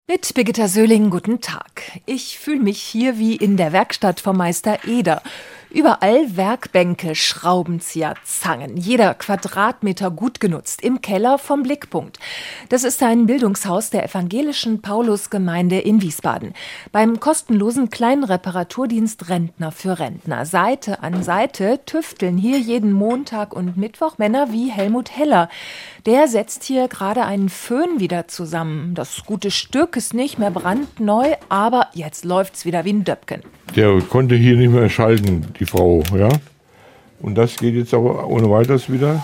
Mit Birgitta Söhling, guten Tag. Ich fühle mich hier wie in der Werkstatt vom Meister Eder. Überall Werkbänke, Schraubenzieher, Zangen. Jeder Quadratmeter gut genutzt. Im Keller vom Blickpunkt. Das ist ein Bildungshaus der evangelischen Paulusgemeinde in Wiesbaden. Beim kostenlosen kleinen Reparaturdienst Rentner für Rentner. Seite an Seite tüfteln hier jeden Montag und Mittwoch Männer wie Helmut Heller. Der setzt hier gerade einen Föhn wieder zusammen. Das gute Stück ist nicht mehr brandneu, aber jetzt läuft's wieder wie ein Döpken. Der konnte hier nicht mehr schalten, die Frau, ja. Und das geht jetzt aber ohne weiteres wieder.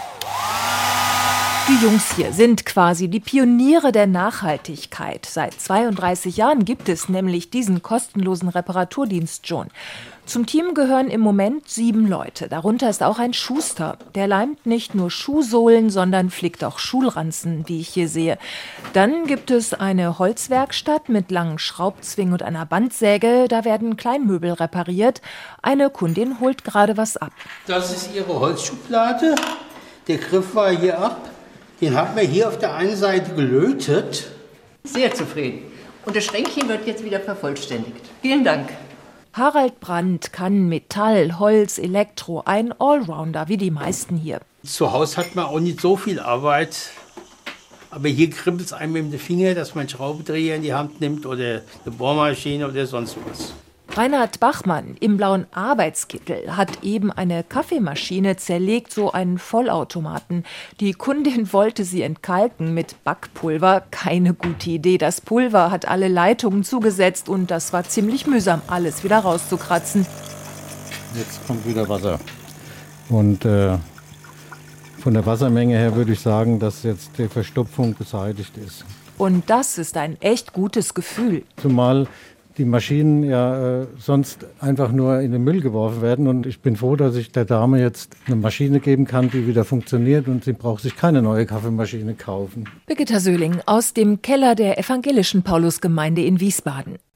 Die Jungs hier sind quasi die Pioniere der Nachhaltigkeit. Seit 32 Jahren gibt es nämlich diesen kostenlosen Reparaturdienst schon. Zum Team gehören im Moment 7 Leute. Darunter ist auch ein Schuster. Der leimt nicht nur Schuhsohlen, sondern flickt auch Schulranzen, wie ich hier sehe. Dann gibt es eine Holzwerkstatt mit langen Schraubzwingen und einer Bandsäge. Da werden Kleinmöbel repariert. Eine Kundin holt gerade was ab. Das ist ihre Holzschublade. Der Griff war hier ab. Den haben wir hier auf der einen Seite gelötet. Sehr zufrieden. Und das Schränkchen wird jetzt wieder vervollständigt. Vielen Dank. Harald Brandt kann Metall, Holz, Elektro, ein Allrounder, wie die meisten hier. Zu Hause hat man auch nicht so viel Arbeit. Aber hier kribbelt es einem mit dem Finger, dass man einen Schraubendreher in die Hand nimmt oder eine Bohrmaschine oder sonst was. Reinhard Bachmann im blauen Arbeitskittel hat eben eine Kaffeemaschine zerlegt, so einen Vollautomaten. Die Kundin wollte sie entkalken mit Backpulver. Keine gute Idee. Das Pulver hat alle Leitungen zugesetzt und das war ziemlich mühsam, alles wieder rauszukratzen. Jetzt kommt wieder Wasser. Und von der Wassermenge her würde ich sagen, dass jetzt die Verstopfung beseitigt ist. Und das ist ein echt gutes Gefühl. Zumal die Maschinen ja sonst einfach nur in den Müll geworfen werden. Und ich bin froh, dass ich der Dame jetzt eine Maschine geben kann, die wieder funktioniert. Und sie braucht sich keine neue Kaffeemaschine kaufen. Birgitta Söhling aus dem Keller der evangelischen Paulusgemeinde in Wiesbaden.